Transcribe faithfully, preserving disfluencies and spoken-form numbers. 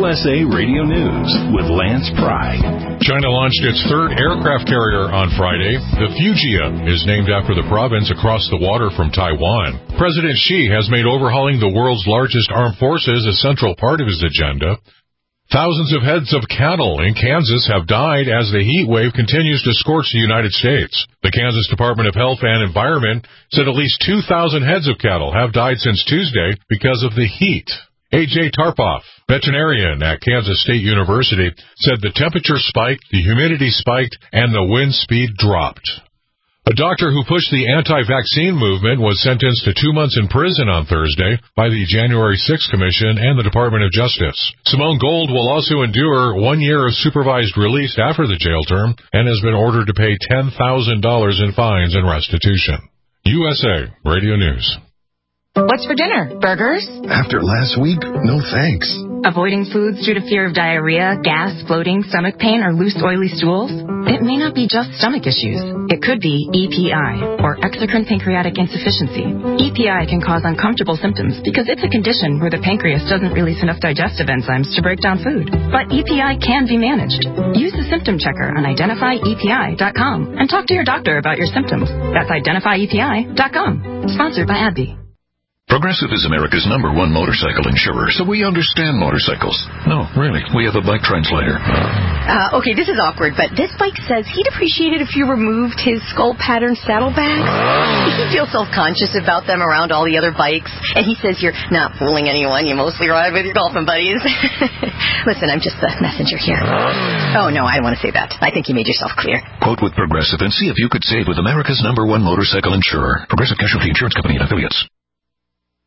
S A Radio News with Lance Pry. China launched its third aircraft carrier on Friday. The Fujian is named after the province across the water from Taiwan. President Xi has made overhauling the world's largest armed forces a central part of his agenda. Thousands of heads of cattle in Kansas have died as the heat wave continues to scorch the United States. The Kansas Department of Health and Environment said at least two thousand heads of cattle have died since Tuesday because of the heat. A J Tarpoff, veterinarian at Kansas State University, said the temperature spiked, the humidity spiked, and the wind speed dropped. A doctor who pushed the anti-vaccine movement was sentenced to two months in prison on Thursday by the January sixth Commission and the Department of Justice. Simone Gold will also endure one year of supervised release after the jail term and has been ordered to pay ten thousand dollars in fines and restitution. U S A Radio News. What's for dinner? Burgers? After last week, no thanks. Avoiding foods due to fear of diarrhea, gas, bloating, stomach pain, or loose, oily stools? It may not be just stomach issues. It could be E P I, or exocrine pancreatic insufficiency. E P I can cause uncomfortable symptoms because it's a condition where the pancreas doesn't release enough digestive enzymes to break down food. But E P I can be managed. Use the symptom checker on identify E P I dot com and talk to your doctor about your symptoms. That's identify E P I dot com. Sponsored by AbbVie. Progressive is America's number one motorcycle insurer, so we understand motorcycles. No, really, we have a bike translator. Uh, okay, this is awkward, but this bike says he'd appreciate it if you removed his skull pattern saddlebags. He feels self-conscious about them around all the other bikes, and he says you're not fooling anyone. You mostly ride with your golfing buddies. Listen, I'm just the messenger here. Oh, no, I don't want to say that. I think you made yourself clear. Quote with Progressive and see if you could save with America's number one motorcycle insurer. Progressive Casualty Insurance Company and Affiliates.